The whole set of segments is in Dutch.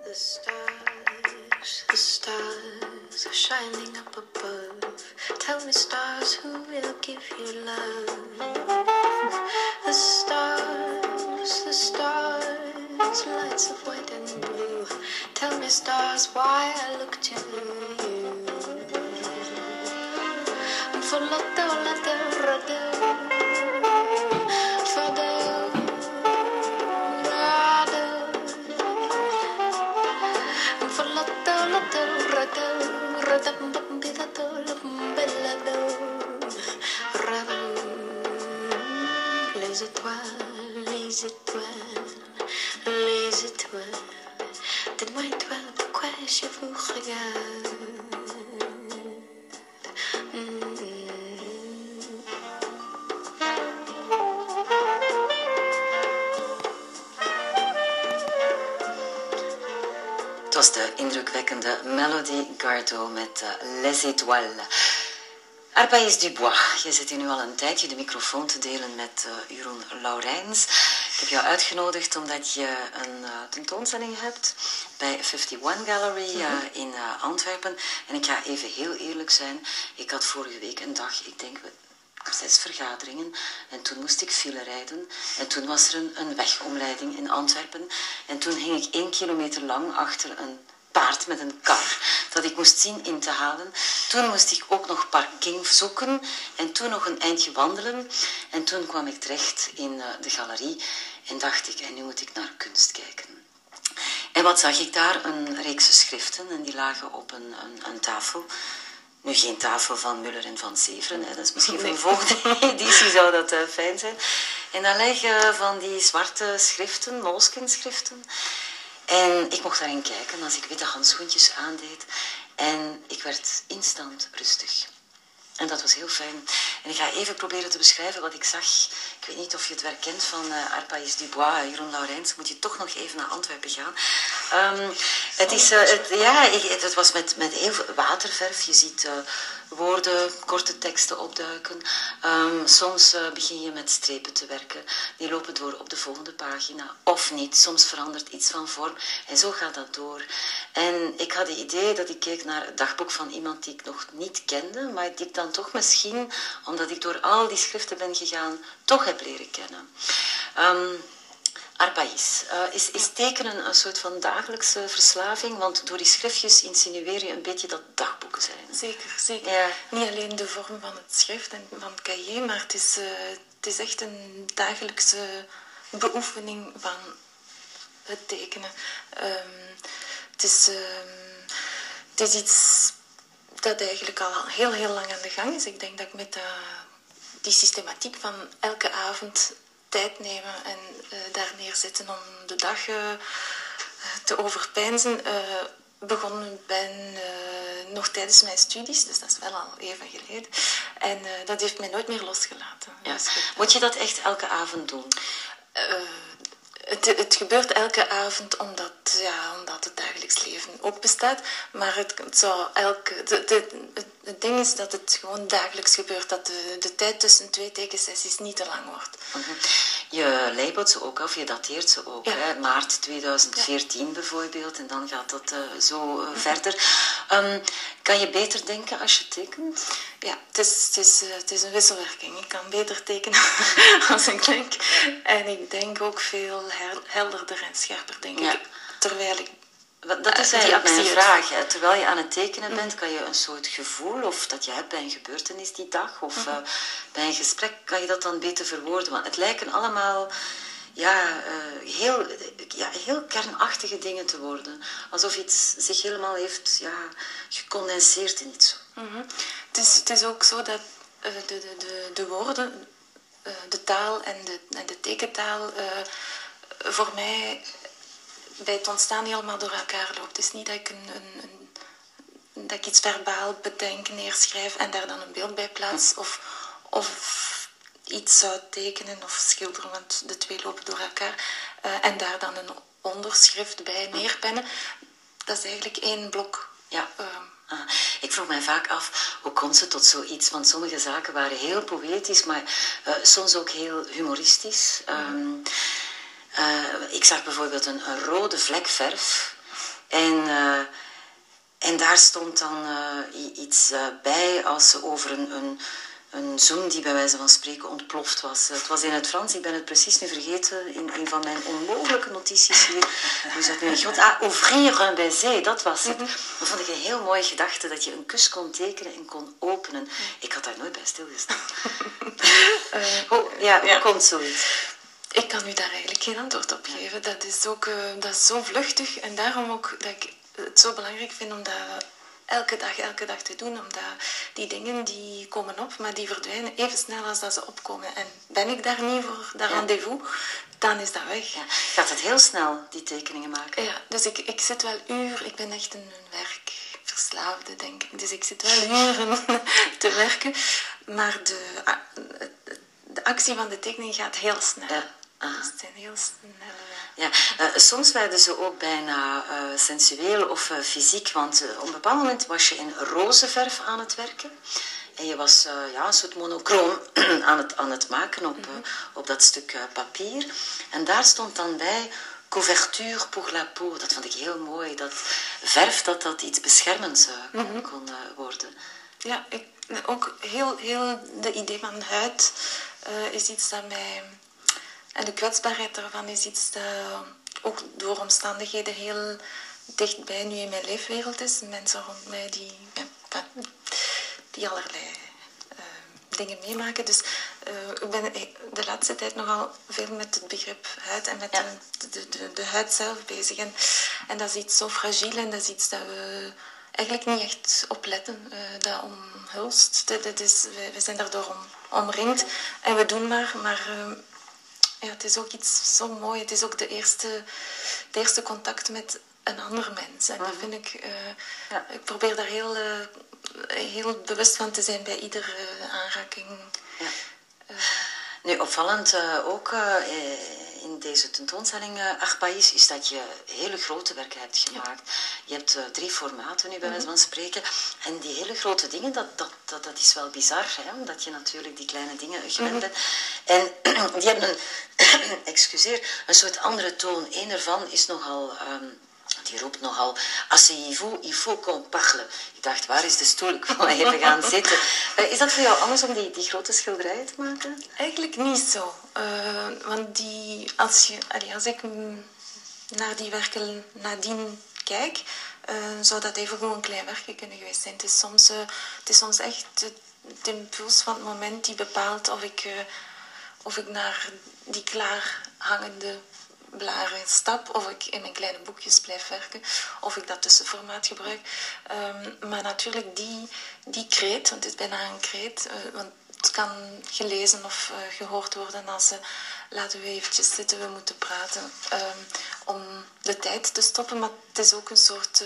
The stars are shining up above. Tell me, stars, who will give you love? The stars, lights of white and blue. Tell me, stars, why I look to you. For la les étoiles, les étoiles, les étoiles. Dites-moi, étoiles, pourquoi je vous regarde? Het was de indrukwekkende Melody Gardot met Les Étoiles. Arpaïs Dubois, je zit hier nu al een tijdje de microfoon te delen met Jeroen Laurijns. Ik heb jou uitgenodigd omdat je een tentoonstelling hebt bij 51 Gallery in Antwerpen. En ik ga even heel eerlijk zijn, ik had vorige week een dag, ik denk 6 vergaderingen en toen moest ik file rijden en toen was er een wegomleiding in Antwerpen en toen hing ik 1 kilometer lang achter een paard met een kar dat ik moest zien in te halen. Toen moest ik ook nog parking zoeken en toen nog een eindje wandelen en toen kwam ik terecht in de galerie en dacht ik, en nu moet ik naar kunst kijken. En wat zag ik daar? Een reeks schriften en die lagen op een tafel. Nu geen tafel van Muller en van Severen, hè. Dat is misschien voor de volgende editie zou dat fijn zijn. En dan liggen van die zwarte schriften, moleskin-schriften. En ik mocht daarin kijken als ik witte handschoentjes aandeed. En ik werd instant rustig. En dat was heel fijn. En ik ga even proberen te beschrijven wat ik zag. Ik weet niet of je het werk kent van Arpaïs Dubois, Jeroen Laurijns. Moet je toch nog even naar Antwerpen gaan. Het was met heel veel waterverf. Je ziet woorden, korte teksten opduiken. Soms begin je met strepen te werken. Die lopen door op de volgende pagina. Of niet. Soms verandert iets van vorm. En zo gaat dat door. En ik had het idee dat ik keek naar het dagboek van iemand die ik nog niet kende. Maar die ik dan toch misschien, omdat ik door al die schriften ben gegaan, toch heb leren kennen. Arpaïs, is tekenen een soort van dagelijkse verslaving? Want door die schriftjes insinueer je een beetje dat dagboeken zijn. Zeker, zeker. Ja. Niet alleen de vorm van het schrift en van het cahier, maar het is echt een dagelijkse beoefening van het tekenen. Het is iets dat eigenlijk al heel, heel lang aan de gang is. Ik denk dat ik met die systematiek van elke avond tijd nemen en daar neerzetten om de dag te overpeinzen, begonnen ben nog tijdens mijn studies, dus dat is wel al even geleden. En dat heeft mij nooit meer losgelaten. Ja. Moet je dat echt elke avond doen? Het gebeurt elke avond omdat het dagelijks leven ook bestaat. Maar het ding is dat het gewoon dagelijks gebeurt. Dat de tijd tussen 2 tekensessies niet te lang wordt. Je labelt ze ook af, je dateert ze ook. Ja. Hè? Maart 2014 bijvoorbeeld. En dan gaat dat zo verder. Kan je beter denken als je tekent? Ja, het is een wisselwerking. Ik kan beter tekenen als ik denk. En ik denk ook veel helderder en scherper, denk ik. Terwijl ik... Dat is eigenlijk mijn vraag. Hè. Terwijl je aan het tekenen bent, kan je een soort gevoel, of dat je hebt bij een gebeurtenis die dag, of bij een gesprek, kan je dat dan beter verwoorden. Want het lijken allemaal heel kernachtige dingen te worden. Alsof iets zich helemaal heeft gecondenseerd in iets. Het is ook zo dat de woorden, de taal en de tekentaal voor mij bij het ontstaan helemaal door elkaar loopt. Het is niet dat ik dat ik iets verbaal bedenk, neerschrijf en daar dan een beeld bij plaats of iets zou tekenen of schilderen, want de twee lopen door elkaar. En daar dan een onderschrift bij neerpennen. Dat is eigenlijk 1 blok. Ja. Ik vroeg mij vaak af, hoe komt ze tot zoiets? Want sommige zaken waren heel poëtisch, maar soms ook heel humoristisch. Ik zag bijvoorbeeld een rode vlek verf En daar stond dan iets bij als over een zoen die bij wijze van spreken ontploft was. Het was in het Frans, ik ben het precies nu vergeten, in een van mijn onmogelijke notities hier. Hoe zat nu in God? Ouvrir un baiser, dat was het. Dat vond ik een heel mooie gedachte, dat je een kus kon tekenen en kon openen. Ik had daar nooit bij stilgestaan. Hoe komt zoiets? Ik kan u daar eigenlijk geen antwoord op geven. Dat is ook dat is zo vluchtig en daarom ook dat ik het zo belangrijk vind om dat elke dag te doen. Omdat die dingen die komen op, maar die verdwijnen even snel als dat ze opkomen. En ben ik daar niet voor dat rendezvous, dan is dat weg. Ja. Gaat het heel snel, die tekeningen maken? Ja, dus ik zit wel uren. Ik ben echt een werkverslaafde, denk ik. Dus ik zit wel uren te werken. Maar de actie van de tekening gaat heel snel. Ja. Dus het zijn heel snel. Ja, soms werden ze ook bijna sensueel of fysiek, want op een bepaald moment was je in roze verf aan het werken. En je was een soort monochroom aan het maken op dat stuk papier. En daar stond dan bij couverture pour la peau. Dat vond ik heel mooi, dat verf dat iets beschermends kon worden. Ja, ook heel de idee van huid is iets dat mij... En de kwetsbaarheid daarvan is iets dat ook door omstandigheden heel dichtbij nu in mijn leefwereld is. Mensen rond mij die allerlei dingen meemaken. Dus ik ben de laatste tijd nogal veel met het begrip huid en met de huid zelf bezig. En dat is iets zo fragiel en dat is iets dat we eigenlijk niet echt op letten. Dat omhulst. We zijn daardoor omringd en we doen maar ja, het is ook iets zo mooi. Het is ook de eerste contact met een ander mens. En dat vind ik... Ik probeer daar heel bewust van te zijn bij iedere aanraking. Ja. Nu, opvallend ook in deze tentoonstelling Arpaïs is dat je hele grote werken hebt gemaakt. Ja. Je hebt 3 formaten nu bij wijze van spreken. En die hele grote dingen, dat is wel bizar, hè? Omdat je natuurlijk die kleine dingen gewend bent. En die hebben een soort andere toon. Eén ervan is nogal... die roept nogal, asseyez-vous, il faut qu'on parle. Ik dacht, waar is de stoel? Ik wil even gaan zitten. Is dat voor jou anders om die grote schilderijen te maken? Eigenlijk niet zo. Want als ik naar die werken nadien kijk, zou dat even gewoon een klein werkje kunnen geweest zijn. Het is soms echt de impuls van het moment die bepaalt of ik naar die klaar hangende blaren stap, of ik in mijn kleine boekjes blijf werken, of ik dat tussenformaat gebruik. Maar natuurlijk die kreet, want het is bijna een kreet, want het kan gelezen of gehoord worden als laten we eventjes zitten, we moeten praten, om de tijd te stoppen, maar het is ook een soort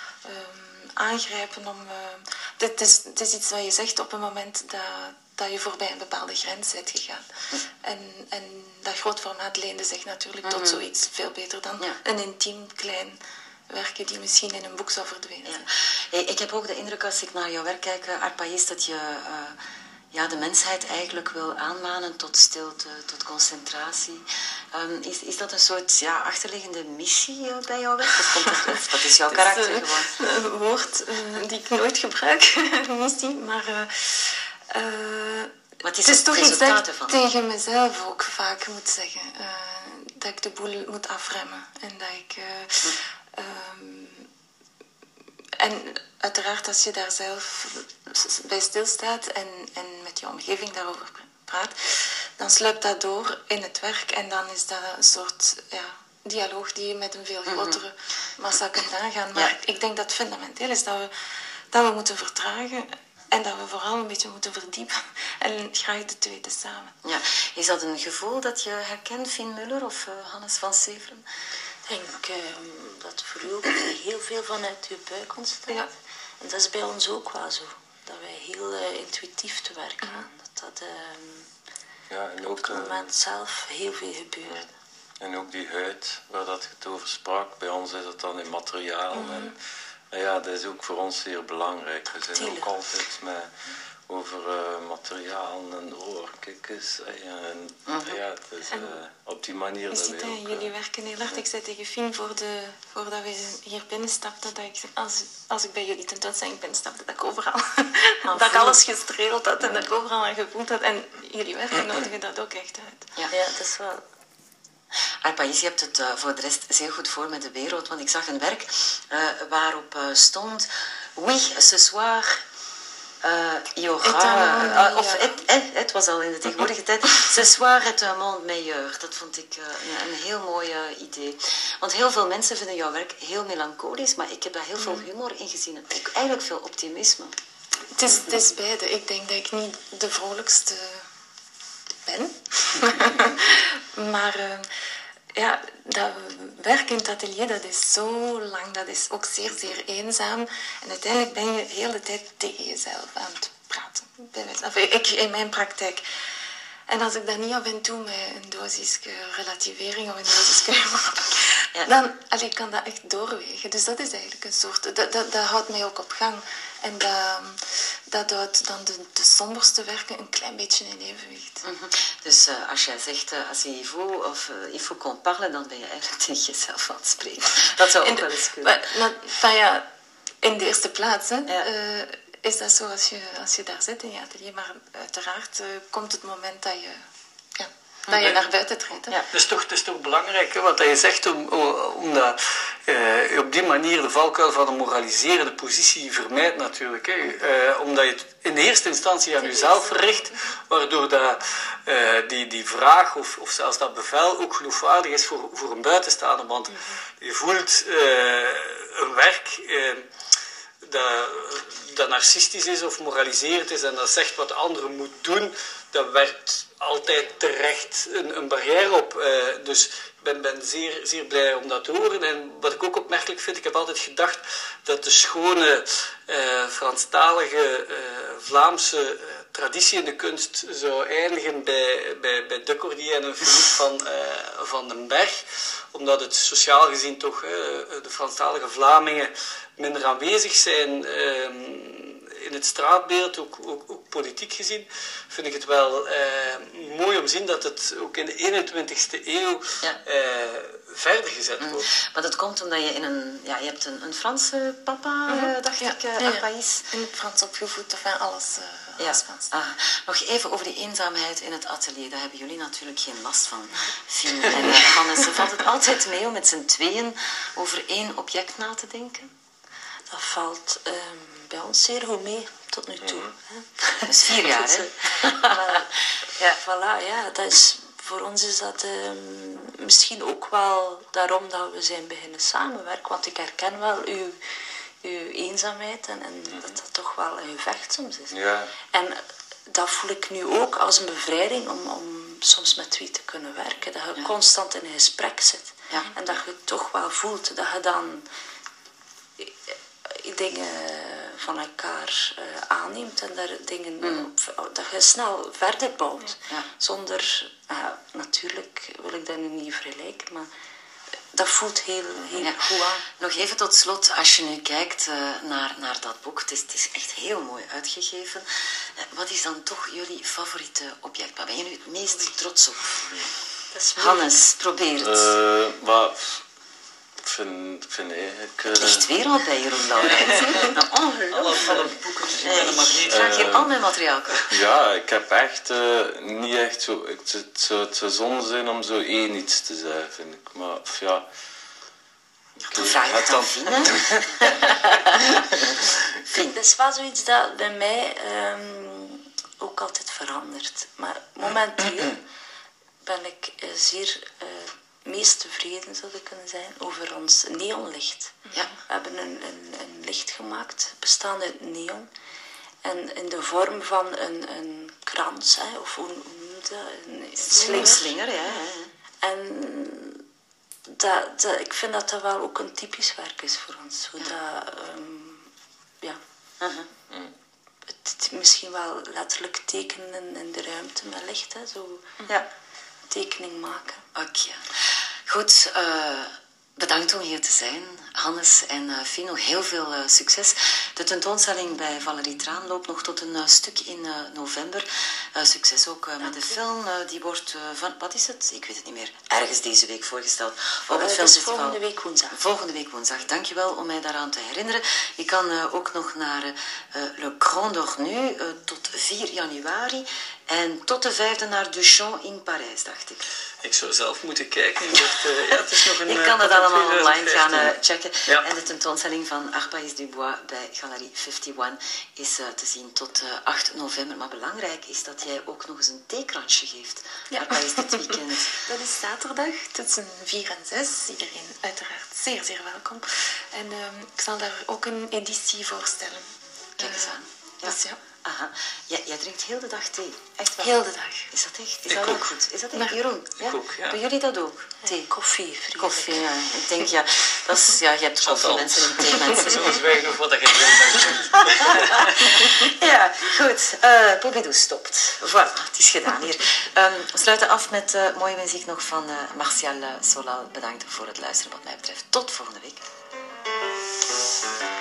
aangrijpen om... Het is iets wat je zegt op een moment dat je voorbij een bepaalde grens bent gegaan. En dat grootformaat leende zich natuurlijk tot zoiets veel beter dan een intiem klein werkje die misschien in een boek zou verdwenen zijn. Ja. Ik heb ook de indruk als ik naar jouw werk kijk, Arpaïs, dat je de mensheid eigenlijk wil aanmanen tot stilte, tot concentratie. Is dat een soort achterliggende missie bij jouw werk? Of dat is jouw karakter gewoon? Een woord die ik nooit gebruik, missie, maar... Wat is het is toch iets dat ik ervan? tegen mezelf ook vaak moet zeggen. Dat ik de boel moet afremmen. En dat ik... en uiteraard als je daar zelf bij stilstaat en met je omgeving daarover praat, dan sluipt dat door in het werk. En dan is dat een soort dialoog die je met een veel grotere massa kunt aangaan. Maar ik denk dat het fundamenteel is dat we moeten vertragen. En dat we vooral een beetje moeten verdiepen. En graag de twee tezamen. Ja. Is dat een gevoel dat je herkent, Fien Muller of Hannes van Severen? Ik denk dat voor u ook heel veel vanuit uw buik ontstaat. Ja. En dat is bij ons ook wel zo. Dat wij heel intuïtief te werken gaan. Dat en ook, op het moment zelf heel veel gebeurt. En ook die huid, waar dat je het over sprak. Bij ons is het dan in materiaal. En dat is ook voor ons zeer belangrijk. We zijn ook altijd met over materiaal en oor. Kijk eens. Ja, het is, op die manier Je dat ziet, wij ook... jullie werken heel hard. Ik zei tegen Fien voordat we hier binnenstapten, dat ik, als ik bij jullie tentoonstelling binnenstapte, dat ik overal, dat ik alles gestreeld had en dat ik overal aan gevoeld had. En jullie werken nodigen dat ook echt uit. Ja, dat is wel... Arpaïs, je hebt het voor de rest zeer goed voor met de wereld, want ik zag een werk waarop stond oui, ce soir il y aura... het was al in de tegenwoordige tijd. Ce soir est un monde meilleur. Dat vond ik een heel mooi idee. Want heel veel mensen vinden jouw werk heel melancholisch, maar ik heb daar heel veel humor in gezien. En ook eigenlijk veel optimisme. Het is beide. Ik denk dat ik niet de vrolijkste ben. Maar ja, dat werk in het atelier, dat is zo lang. Dat is ook zeer, zeer eenzaam. En uiteindelijk ben je de hele tijd tegen jezelf aan het praten. Ik in mijn praktijk. En als ik dat niet af en toe met een dosis relativering of een dosis humor, dan kan dat echt doorwegen. Dus dat is eigenlijk een soort... Dat houdt mij ook op gang. En dat houdt dan de somberste werken een klein beetje in evenwicht. Dus als jij zegt asseyez-vous of il faut qu'on parle, dan ben je eigenlijk tegen jezelf aan het spreken. Dat zou ook wel eens kunnen. Maar in de eerste plaats... is dat zo als je daar zit in je atelier. Maar uiteraard komt het moment dat je naar buiten treedt. Ja. Het is toch belangrijk, hè, wat je zegt, omdat op die manier de valkuil van een moraliserende positie vermijdt natuurlijk. Hè. Omdat je het in eerste instantie aan jezelf richt, waardoor die vraag of zelfs dat bevel ook geloofwaardig is voor een buitenstaander. Want je voelt een werk... dat narcistisch is of moraliserend is en dat zegt wat de andere moet doen, dat werpt altijd terecht een barrière op. Dus ik ben zeer, zeer blij om dat te horen. En wat ik ook opmerkelijk vind, ik heb altijd gedacht dat de schone Franstalige Vlaamse traditie in de kunst zou eindigen bij Decordier en Philippe van den Berg. Omdat het sociaal gezien toch de Franstalige Vlamingen minder aanwezig zijn in het straatbeeld, ook politiek gezien, vind ik het wel mooi om te zien dat het ook in de 21ste eeuw verder gezet wordt. Maar dat komt omdat je je hebt een Franse papa, dacht ik, Arpaïs. In het Frans opgevoed, of alles Frans. Nog even over die eenzaamheid in het atelier. Daar hebben jullie natuurlijk geen last van. Fien en Hannes, valt het altijd mee om met z'n tweeën over één object na te denken? Dat valt bij ons zeer goed mee, tot nu toe. Dat is 4 jaar, hè? Dat is, voor ons is dat misschien ook wel daarom dat we zijn beginnen samenwerken. Want ik herken wel uw eenzaamheid en dat dat toch wel een gevecht soms is. Ja. En dat voel ik nu ook als een bevrijding om soms met twee te kunnen werken. Dat je constant in een gesprek zit. Ja. En dat je toch wel voelt dat je dan dingen van elkaar aanneemt en daar dingen dat je snel verder bouwt. Ja. Zonder, natuurlijk wil ik dat nu niet vergelijken, maar dat voelt heel goed aan. Nog even tot slot, als je nu kijkt naar dat boek, het is echt heel mooi uitgegeven. Wat is dan toch jullie favoriete object? Waar ben je nu het meest trots op? Hannes, probeer het. Ik vind eigenlijk... Het ligt weer al bij Jeroen Laurijns. Alle boeken met een magneet. Graag hier al mijn materiaal. Ja, ik heb echt niet echt zo... Het zou zonde zijn om zo één iets te zeggen, vind ik. Maar ja... Dan vraag je het dan Fien. Dat is wel zoiets dat bij mij ook altijd verandert. Maar momenteel ben ik zeer... meest tevreden, zou ik kunnen zijn, over ons neonlicht. Ja. We hebben een licht gemaakt, bestaande uit neon. En in de vorm van een krans, of hoe noem je dat? Een slinger, ja. En ik vind dat dat wel ook een typisch werk is voor ons. Het misschien wel letterlijk tekenen in de ruimte met licht, zo tekening maken. Oké. Goed, Bedankt om hier te zijn, Hannes en Fino. Heel veel succes. De tentoonstelling bij Valerie Traan loopt nog tot een stuk in november. Succes ook met de film. Die wordt van, wat is het? Ik weet het niet meer. Ergens deze week voorgesteld op het filmfestival. Volgende week woensdag. Volgende week woensdag. Dankjewel om mij daaraan te herinneren. Je kan ook nog naar Le Grand Ornu tot 4 januari. En tot de 5e naar Duchamp in Parijs, dacht ik. Ik zou zelf moeten kijken. Het is nog een, ik kan het allemaal online 2015. gaan checken. Ja. En de tentoonstelling van Arpaïs Dubois bij Galerie 51 is te zien tot 8 november. Maar belangrijk is dat jij ook nog eens een theekransje geeft. Ja. Arpaïs dit weekend. Dat is zaterdag tussen 4 en 6. Iedereen uiteraard zeer, zeer welkom. En ik zal daar ook een editie voorstellen. Kijk eens aan. Ja. Dus ja, Aha. Jij drinkt heel de dag thee. Echt waar? heel de dag. Is dat echt? Is Ik dat wel ook. goed? Is dat echt? Maar- Jeroen? Ik ook, ja. Doen jullie dat ook? Thee? Koffie, vriendelijk. Koffie, ja. Ik denk, ja, dat is, ja, je hebt koffiemensen en theemensen. Zo zwijgen nog wat dat je Ja, goed. Pompidou stopt. Voilà, het is gedaan hier. We sluiten af met mooie muziek nog van Martial Solal. Bedankt voor het luisteren wat mij betreft. Tot volgende week.